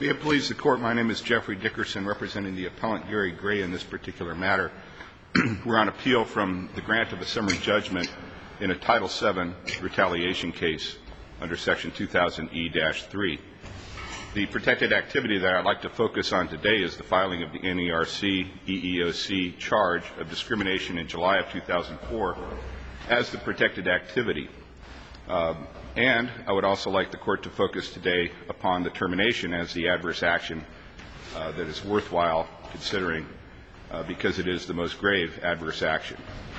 May it please the Court, my name is Jeffrey Dickerson, representing the appellant Gary Gray in this particular matter. We're on appeal from the grant of a summary judgment in a Title VII retaliation case under Section 2000E-3. The protected activity that I'd like to focus on today is the filing of the NERC EEOC charge of discrimination in July of 2004 as the protected activity. And I would also like the Court to focus today upon the termination as the adverse action that is worthwhile considering because it is the most grave adverse action.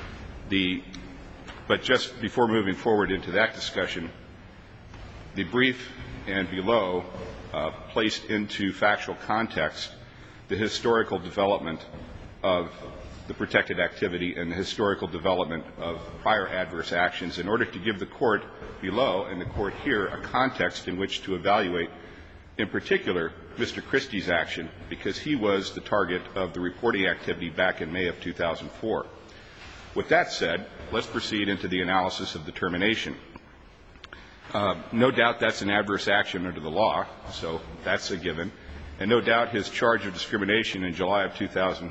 But just before moving forward into that discussion, the brief and below placed into factual context the historical development of the protected activity and the historical development of prior adverse actions in order to give the Court below and the Court here a context in which to evaluate, in particular, Mr. Christie's action, because he was the target of the reporting activity back in May of 2004. With that said, let's proceed into the analysis of the termination. No doubt that's an adverse action under the law, so that's a given. And no doubt his charge of discrimination in July of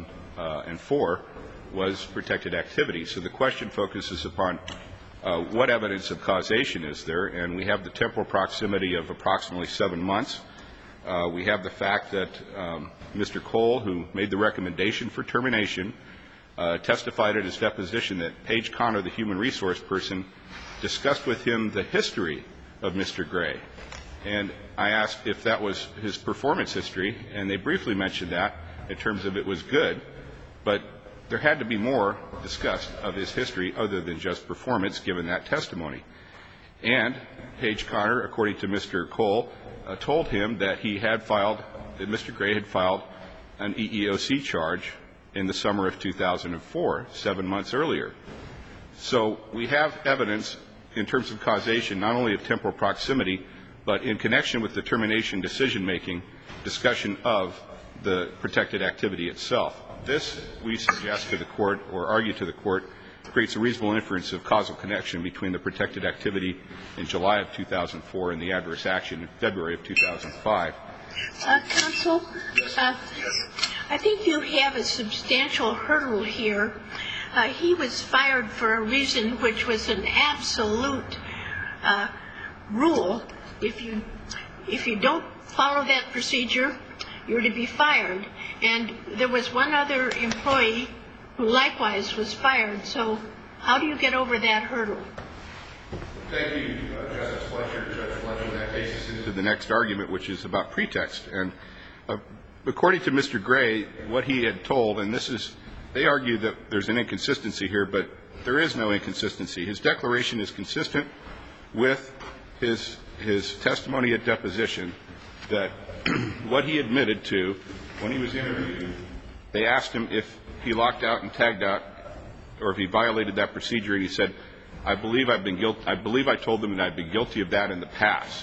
2004 was protected activity. So the question focuses upon what evidence of causation is there, and we have the temporal proximity of approximately 7 months. We have the fact that Mr. Cole, who made the recommendation for termination, testified at his deposition that Paige Connor, the human resource person, discussed with him the history of Mr. Gray. And I asked if that was his performance history, and they briefly mentioned that in terms of it was good, but there had to be more discussed of his history other than just performance, given that testimony. And Paige Connor, according to Mr. Cole, told him that he had filed, that Mr. Gray had filed an EEOC charge in the summer of 2004, 7 months earlier. So we have evidence in terms of causation, not only of temporal proximity, but in connection with the termination decision-making, discussion of the protected activity itself. This, we suggest to the Court, or argue to the Court, creates a reasonable inference of causal connection between the protected activity in July of 2004 and the adverse action in February of 2005. Counsel, I think you have a substantial hurdle here. He was fired for a reason which was an absolute rule. If you don't follow that procedure, you're to be fired. And there was one other employee who likewise was fired. So how do you get over that hurdle? Thank you, Justice Fletcher. Judge Fletcher, that takes us into the next argument, which is about pretext. And according to Mr. Gray, what he had told, and this is, they argue that there's an inconsistency here, but there is no inconsistency. His declaration is consistent with his testimony at deposition that what he admitted to when he was interviewed, they asked him if he locked out and tagged out or if he violated that procedure, and he said, I believe I told them that I'd been guilty of that in the past.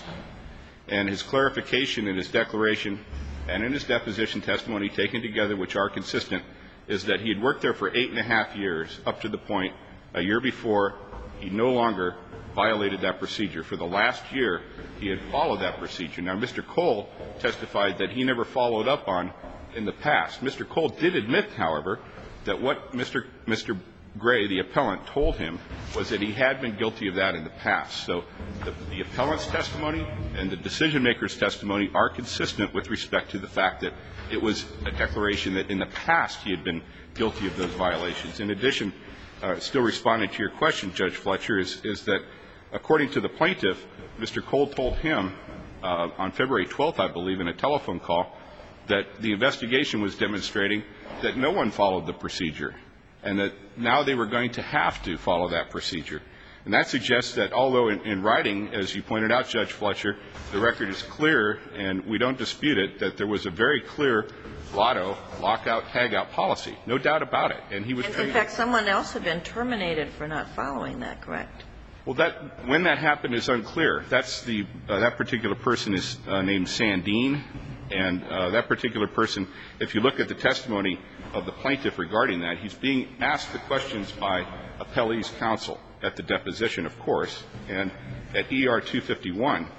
And his clarification in his declaration and in his deposition testimony taken together, which are consistent, is that he had worked there for 8.5 years, up to the point a year before he no longer violated that procedure. For the last year, he had followed that procedure. Now, Mr. Cole testified that he never followed up on in the past. Mr. Cole did admit, however, that what Mr. Gray, the appellant, told him was that he had been guilty of that in the past. So the appellant's testimony and the decision-maker's testimony are consistent with respect to the fact that it was a declaration that in the past he had been guilty of those violations. In addition, still responding to your question, Judge Fletcher, is that according to the plaintiff, Mr. Cole told him on February 12th, I believe, in a telephone call, that the investigation was demonstrating that no one followed the procedure and that now they were going to have to follow that procedure. And that suggests that although in writing, as you pointed out, Judge Fletcher, the record is clear and we don't dispute it, that there was a very clear lotto, lockout, tagout policy. No doubt about it. And he was in fact, someone else had been terminated for not following that, correct? Well, when that happened is unclear. That's that particular person is named Sandine, and that particular person, if you look at the testimony of the plaintiff regarding that, he's being asked the questions by appellee's counsel at the deposition, of course, and at ER 251,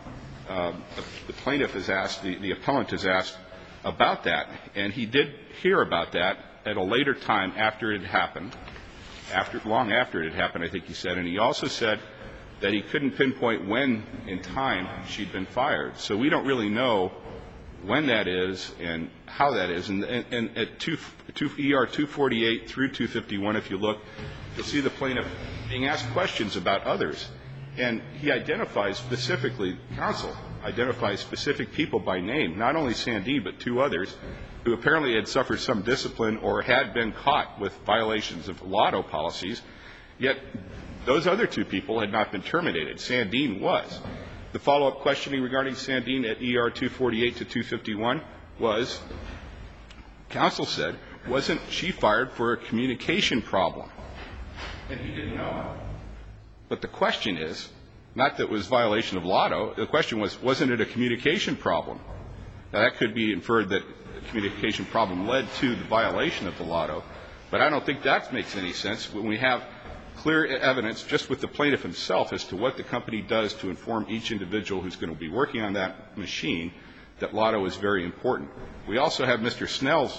the plaintiff has asked, the appellant has asked about that, and he did hear about that at a later time after it had happened, long after it had happened, I think he said, and he also said that he couldn't pinpoint when in time she'd been fired. So we don't really know when that is and how that is. And at ER 248 through 251, if you look, you'll see the plaintiff being asked questions about others. And he identifies specifically, counsel identifies specific people by name, not only Sandeen, but two others, who apparently had suffered some discipline or had been caught with violations of lotto policies, yet those other two people had not been terminated. Sandeen was. The follow-up questioning regarding Sandeen at ER 248 to 251 was, counsel said, wasn't she fired for a communication problem? And he didn't know. But the question is, not that it was violation of lotto, the question was, wasn't it a communication problem? Now, that could be inferred that the communication problem led to the violation of the lotto, but I don't think that makes any sense when we have clear evidence just with the plaintiff himself as to what the company does to inform each individual who's going to be working on that machine that lotto is very important. We also have Mr. Snell's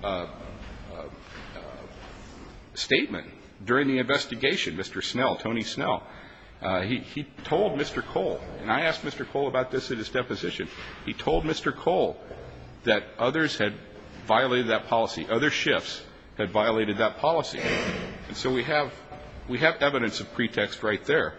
statement during the investigation. Mr. Snell, Tony Snell, he told Mr. Cole, and I asked Mr. Cole about this at his deposition, he told Mr. Cole that others had violated that policy, other shifts had violated that policy. And so we have evidence of pretext right there.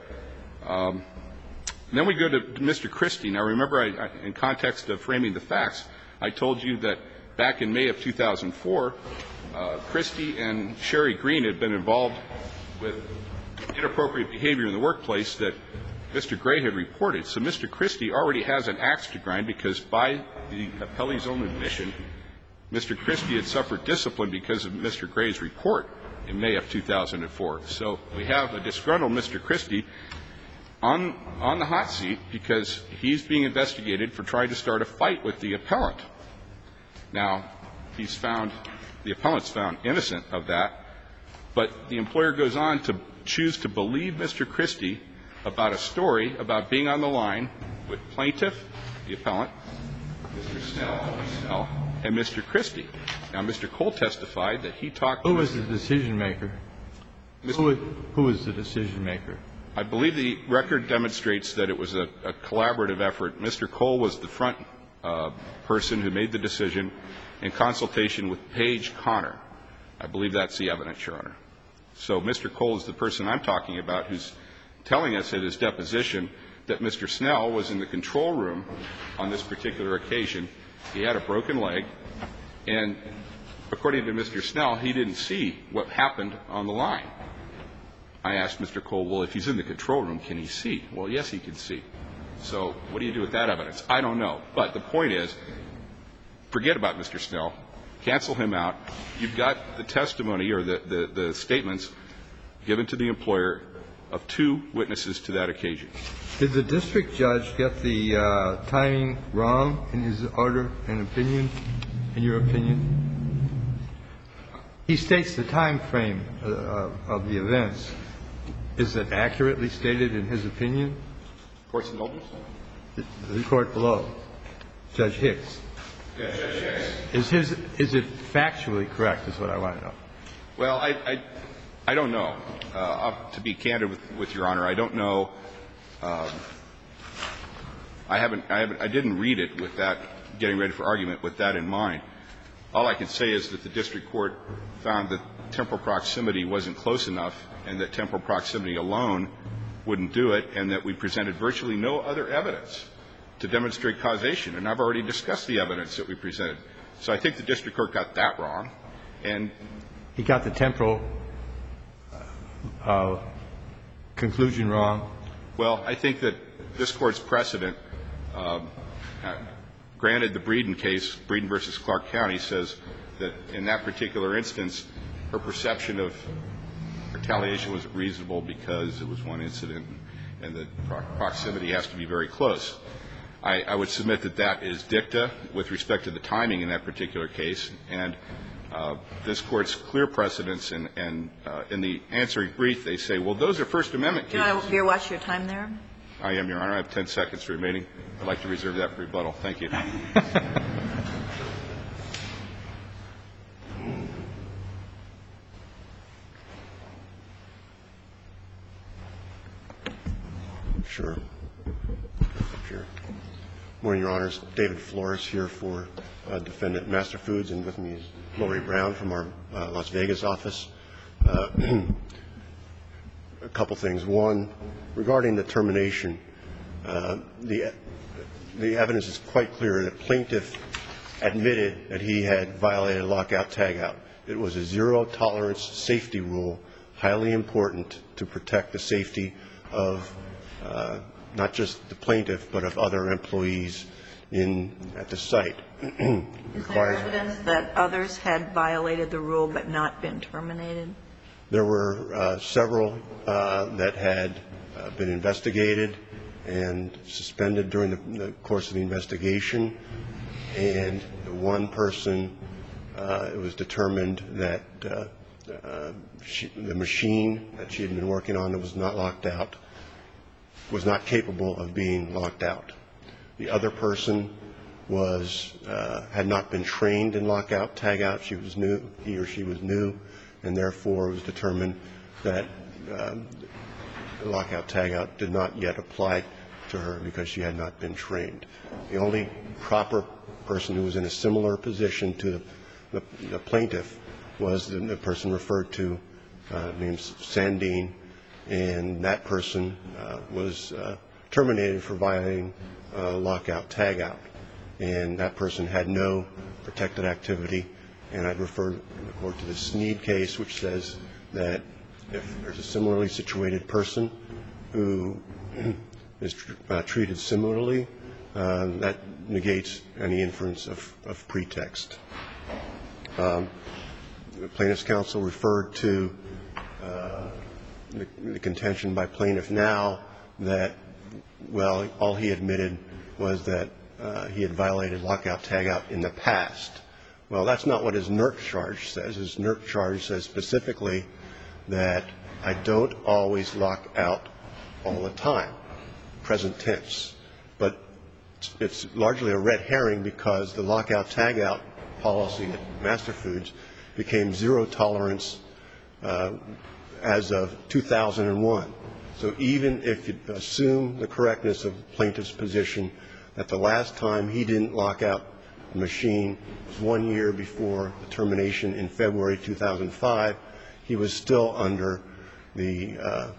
Then we go to Mr. Christie. Now, remember, in context of framing the facts, I told you that back in May of 2004, Christie and Sherry Green had been involved with inappropriate behavior in the workplace that Mr. Gray had reported. So Mr. Christie already has an axe to grind because by the appellee's own admission, Mr. Christie had suffered discipline because of Mr. Gray's report in May of 2004. So we have a disgruntled Mr. Christie on the hot seat because he's being investigated for trying to start a fight with the appellant. Now, the appellant's found innocent of that, but the employer goes on to choose to believe Mr. Christie about a story about being on the line with plaintiff, the appellant, Mr. Snell, and Mr. Christie. Now, Mr. Cole testified that he talked to Who was the decision maker? Who was the decision maker? I believe the record demonstrates that it was a collaborative effort. Mr. Cole was the front person who made the decision in consultation with Paige Connor. I believe that's the evidence, Your Honor. So Mr. Cole is the person I'm talking about who's telling us at his deposition that Mr. Snell was in the control room on this particular occasion. He had a broken leg, and according to Mr. Snell, he didn't see what happened on the line. I asked Mr. Cole, well, if he's in the control room, can he see? Well, yes, he can see. So what do you do with that evidence? I don't know. But the point is, forget about Mr. Snell. Cancel him out. You've got the testimony or the statements given to the employer of two witnesses to that occasion. Did the district judge get the timing wrong in his order and opinion, in your opinion? He states the time frame of the events. Is it accurately stated in his opinion? Court's indulgence? The court below, Judge Hicks. Yes, Judge Hicks. Is it factually correct is what I want to know. Well, I don't know. To be candid with Your Honor, I don't know. I didn't read it with that, getting ready for argument, with that in mind. All I can say is that the district court found that temporal proximity wasn't close enough and that temporal proximity alone wouldn't do it, and that we presented virtually no other evidence to demonstrate causation. And I've already discussed the evidence that we presented. So I think the district court got that wrong. And he got the temporal conclusion wrong. Well, I think that this Court's precedent, granted the Breeden case, Breeden v. Clark County, says that in that particular instance, her perception of retaliation was reasonable because it was one incident and that proximity has to be very close. I would submit that that is dicta with respect to the timing in that particular case. And this Court's clear precedents, and in the answering brief, they say, well, those are First Amendment cases. Can I watch your time there? I am, Your Honor. I have 10 seconds remaining. I'd like to reserve that for rebuttal. Thank you. Sure. Morning, Your Honors. David Flores here for Defendant Master Foods, and with me is Lori Brown from our Las Vegas office. A couple things. One, regarding the termination, the evidence is quite clear that plaintiff admitted that he had violated lockout-tagout. It was a zero-tolerance safety rule, highly important to protect the safety of not just the plaintiff, but of other employees at the site. Is there evidence that others had violated the rule but not been terminated? There were several that had been investigated and suspended during the course of the investigation, and one person, it was determined that the machine that she had been working on that was not locked out was not capable of being locked out. The other person had not been trained in lockout-tagout. He or she was new, and therefore it was determined that lockout-tagout did not yet apply to her because she had not been trained. The only proper person who was in a similar position to the plaintiff was the person referred to, named Sandine, and that person was terminated for violating lockout-tagout. And that person had no protected activity, and I'd refer the Court to the Sneed case, which says that if there's a similarly situated person who is treated similarly, that negates any inference of pretext. The Plaintiff's Counsel referred to the contention by plaintiff now that, well, all he admitted was that he had violated lockout-tagout in the past. Well, that's not what his NERC charge says. His NERC charge says specifically that I don't always lock out all the time, present tense. But it's largely a red herring because the lockout-tagout policy at Master Foods became zero tolerance as of 2001. So even if you assume the correctness of the plaintiff's position that the last time he didn't lock out the machine was 1 year before the termination in February 2005, he was still under the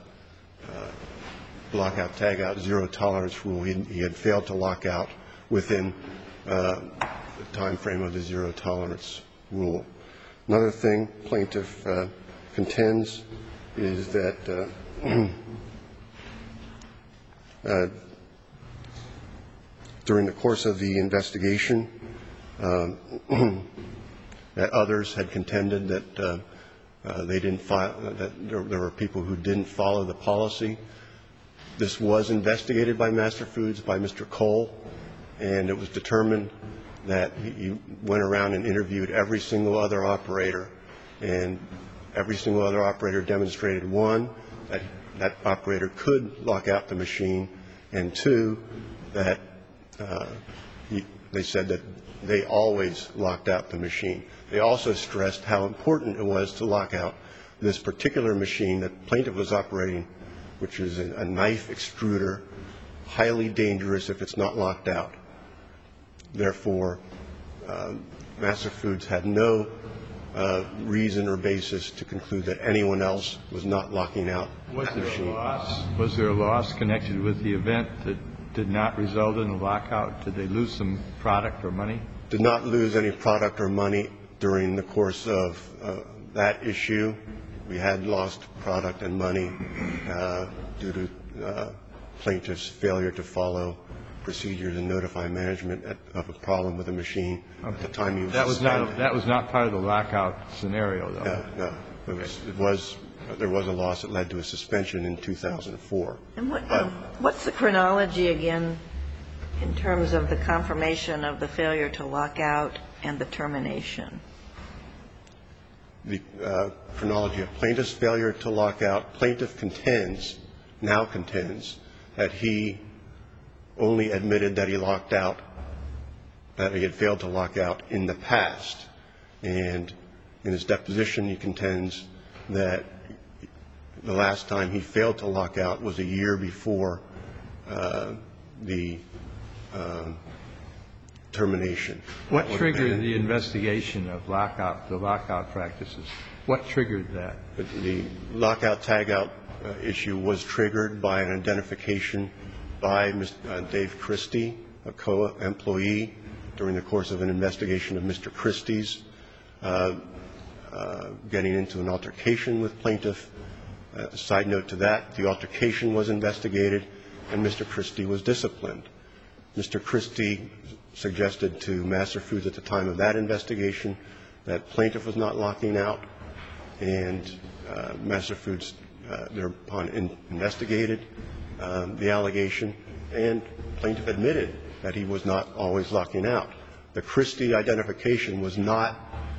lockout-tagout zero tolerance rule. He had failed to lock out within the time frame of the zero tolerance rule. Another thing plaintiff contends is that during the course of the investigation that others had contended that they didn't that there were people who didn't follow the policy. This was investigated by Master Foods by Mr. Cole, and it was determined that he went around and interviewed every single other operator, and every single other operator demonstrated, one, that that operator could lock out the machine, and two, that they said that they always locked out the machine. They also stressed how important it was to lock out this particular machine that plaintiff was operating, which is a knife extruder, highly dangerous if it's not locked out. Therefore, Master Foods had no reason or basis to conclude that anyone else was not locking out the machine. Was there a loss connected with the event that did not result in a lockout? Did they lose some product or money? Did not lose any product or money during the course of that issue. We had lost product and money due to plaintiff's failure to follow procedures and notify management of a problem with the machine at the time he was suspended. That was not part of the lockout scenario, though. No. There was a loss that led to a suspension in 2004. And what's the chronology, again, in terms of the confirmation of the failure to lock out and the termination? The chronology of plaintiff's failure to lock out, plaintiff now contends that he only admitted that he locked out, that he had failed to lock out in the past. And in his deposition, he contends that the last time he failed to lock out was a year before the termination. What triggered the investigation of the lockout practices? What triggered that? The lockout-tagout issue was triggered by an identification by Dave Christie, a co-employee, during the course of an investigation of Mr. Christie's getting into an altercation with plaintiff. Side note to that, the altercation was investigated and Mr. Christie was disciplined. Mr. Christie suggested to Master Foods at the time of that investigation that plaintiff was not locking out, and Master Foods thereupon investigated the allegation, and plaintiff admitted that he was not always locking out. The Christie identification was not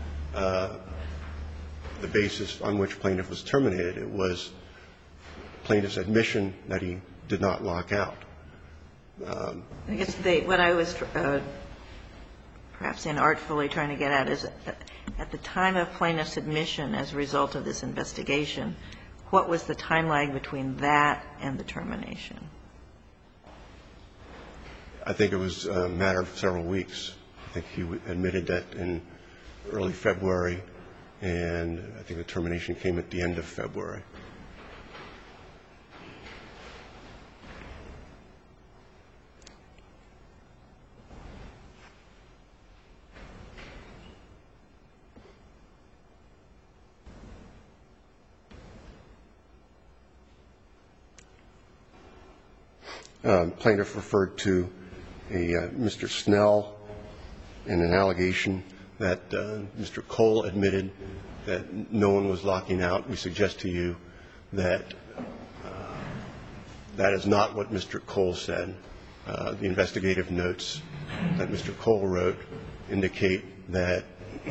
the basis on which plaintiff was terminated. It was plaintiff's admission that he did not lock out. I guess what I was perhaps inartfully trying to get at is at the time of plaintiff's admission as a result of this investigation, what was the timeline between that and the termination? I think it was a matter of several weeks. I think he admitted that in early February, and I think the termination came at the end of February. Plaintiff referred to Mr. Snell in an allegation that Mr. Cole admitted that no one was locking out. We suggest to you that that is not what Mr. Cole said. The investigative notes that Mr. Cole wrote indicate that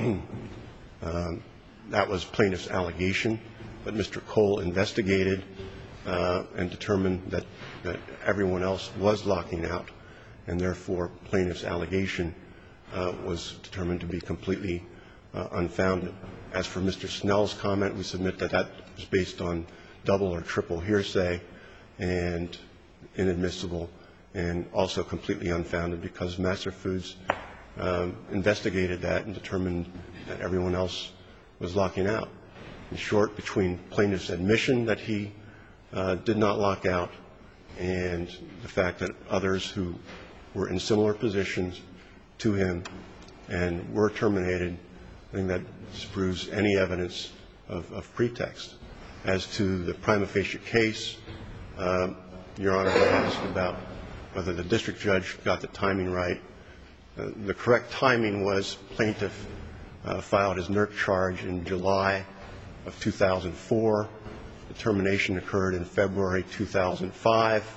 that was plaintiff's allegation, but Mr. Cole investigated and determined that everyone else was locking out, and therefore plaintiff's allegation was determined to be completely unfounded. As for Mr. Snell's comment, we submit that that was based on double or triple hearsay and inadmissible and also completely unfounded because Master Foods investigated that and determined that everyone else was locking out. In short, between plaintiff's admission that he did not lock out and the fact that others who were in similar positions to him and were terminated, I think that disproves any evidence of pretext. As to the prima facie case, Your Honor asked about whether the district judge got the timing right. The correct timing was plaintiff filed his NERC charge in July of 2004. The termination occurred in February 2005.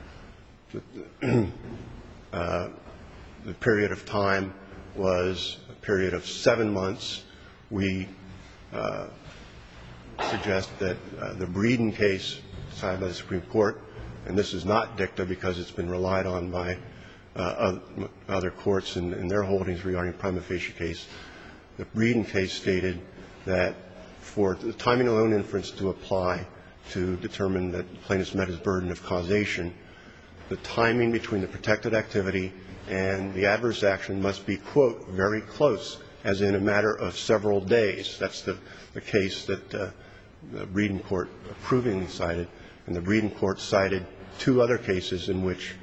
The period of time was a period of 7 months. We suggest that the Breeden case decided by the Supreme Court, and this is not dicta because it's been relied on by other courts in their holdings regarding prima facie case. The Breeden case stated that for the timing alone inference to apply to determine that the plaintiff met his burden of causation, the timing between the protected activity and the adverse action must be, quote, very close, as in a matter of several days. That's the case that the Breeden court approvingly cited. And the Breeden court cited two other cases in which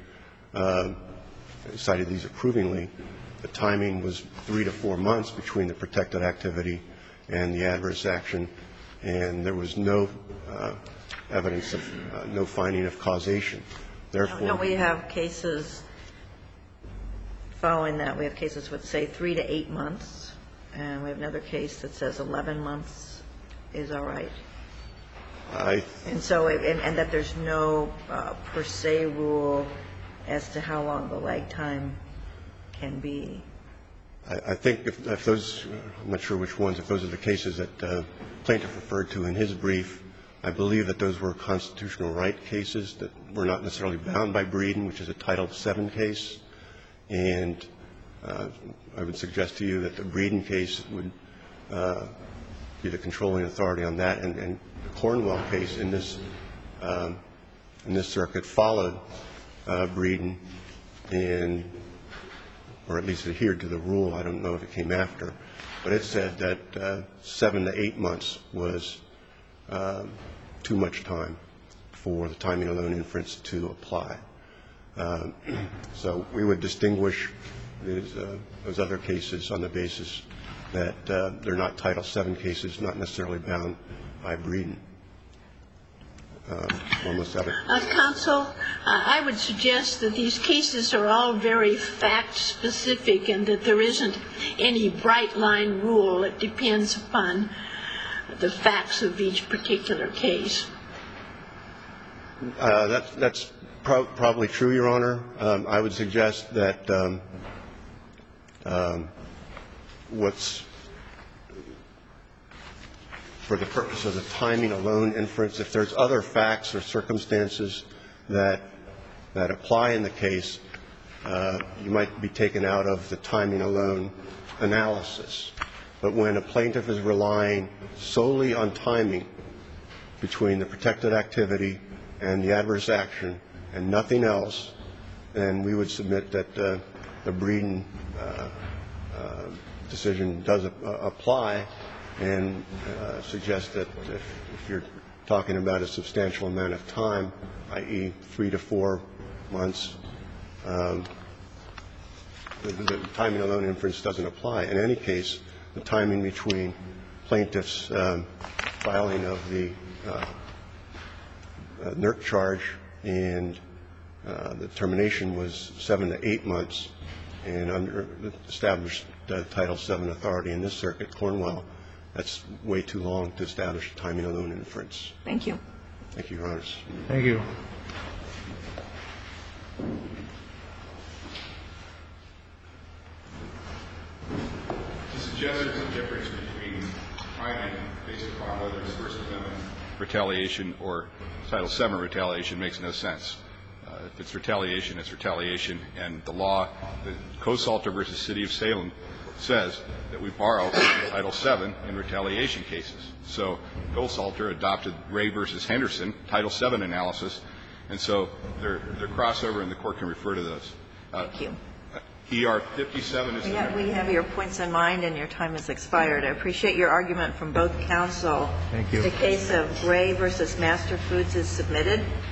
cited these approvingly. The timing was 3 to 4 months between the protected activity and the adverse action, and there was no evidence of no finding of causation. Therefore, don't we have cases following that? We have cases with, say, 3 to 8 months, and we have another case that says 11 months is all right. And so, and that there's no per se rule as to how long the lag time can be. I think if those, I'm not sure which ones, if those are the cases that plaintiff referred to in his brief, I believe that those were constitutional right cases that were not necessarily bound by Breeden, which is a Title VII case. And I would suggest to you that the Breeden case would be the controlling authority on that. And the Cornwell case in this circuit followed Breeden and, or at least adhered to the rule. I don't know if it came after. But it said that 7 to 8 months was too much time for the timing alone inference to apply. So we would distinguish those other cases on the basis that they're not Title VII cases, not necessarily bound by Breeden. Almost out of Counsel, I would suggest that these cases are all very fact-specific and that there isn't any bright-line rule. It depends upon the facts of each particular case. That's probably true, Your Honor. I would suggest that what's for the purpose of the timing alone inference, if there's other facts or circumstances that apply in the case, you might be taken out of the timing alone analysis. But when a plaintiff is relying solely on timing between the protected activity and the adverse action and nothing else, then we would submit that the Breeden decision does apply, and suggest that if you're talking about a substantial amount of time, i.e. 3 to 4 months, the timing alone inference doesn't apply. In any case, the timing between plaintiff's filing of the NERC charge and the termination was 7 to 8 months, and under the established Title VII authority in this circuit, Cornwell, that's way too long to establish a timing alone inference. Thank you. Thank you, Your Honors. Thank you. To suggest there's a difference between timing based upon whether it's First Amendment retaliation or Title VII retaliation makes no sense. If it's retaliation, it's retaliation. And the law, the Cosalter v. City of Salem, says that we borrow from Title VII in retaliation cases. So Cosalter adopted Ray v. Henderson, Title VII analysis, and so they're crossover, and the Court can refer to those. Thank you. ER 57 is the number. We have your points in mind, and your time has expired. I appreciate your argument from both counsel. Thank you. The case of Ray v. Master Foods is submitted.